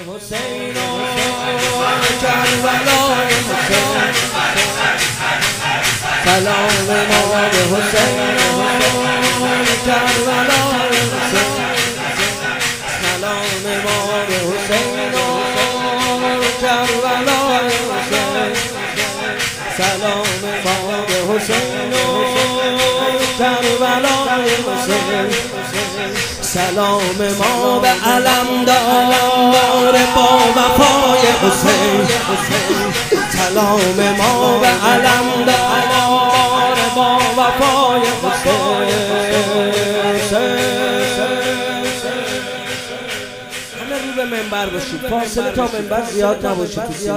حسین کربلای حسین سلام ما به حسین کربلای حسین سلام ما به حسین کربلای حسین سلام ما به حسین کربلای حسین سلام ما به علمدار با وفای حسین سلام ما به علمدار با وفای حسین همه رو به منبر باشید فاصله تا منبر زیاد نباشید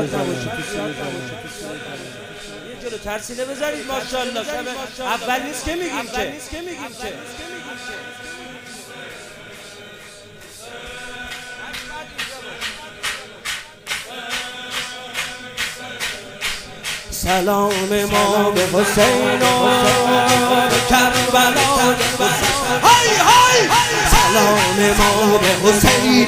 یه جلو ترسیله بذارید ماشاءالله اول نیست که میگیم که سلام ما به حسین کربلای سلام ما به حسین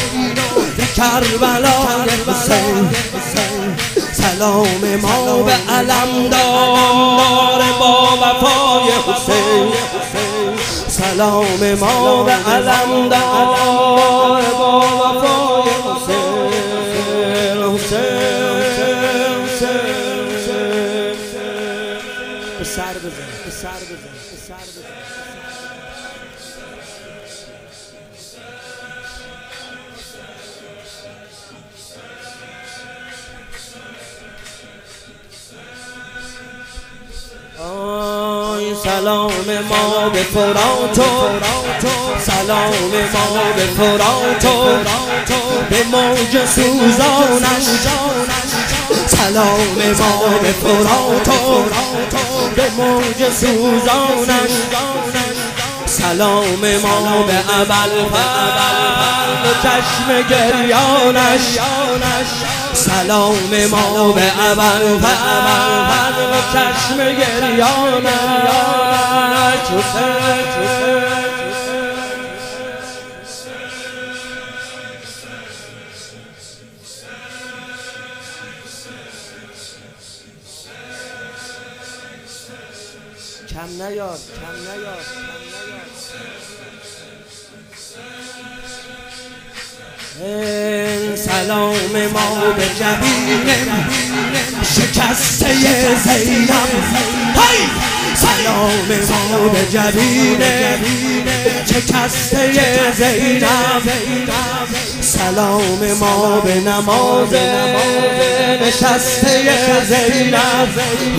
کربلای حسین سلام ما به علمدار با وفای حسین سلام ما به علمدار با وفای حسین به سر بزن سلام ما به فرات سلام ما به فرات به موج سوزانش سلام ما به فرات به موج سوزانش سلام ما به ابوالفضل و چشم گریانش سلام ما به ابوالفضل و چشم گریانش کم نیاد سلام ما به جبین شکسته زینب سلام ما به جبین شکسته زینب سلام ما به نماز نشسته زینب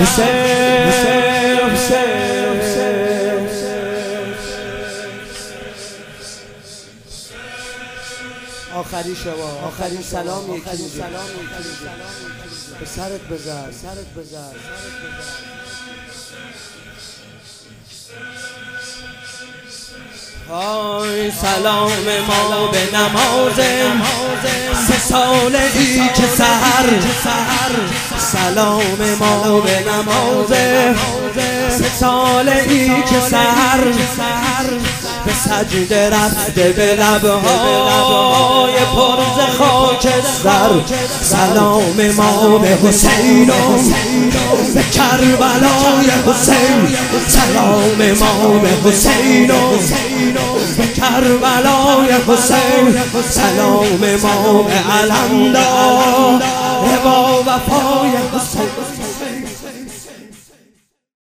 آخری شما آخرین سلام یکی به سرت بزن سلام ما به نماز 3 سالگی که سحر سلام ما به نماز 3 سالگی که سحر به سجده رفته به لبهای پر ز خاکستر سلام ما به حسین به کربلای حسین سلام ما به حسین به کربلای حسین سلام ما به علمدار با وفای حسین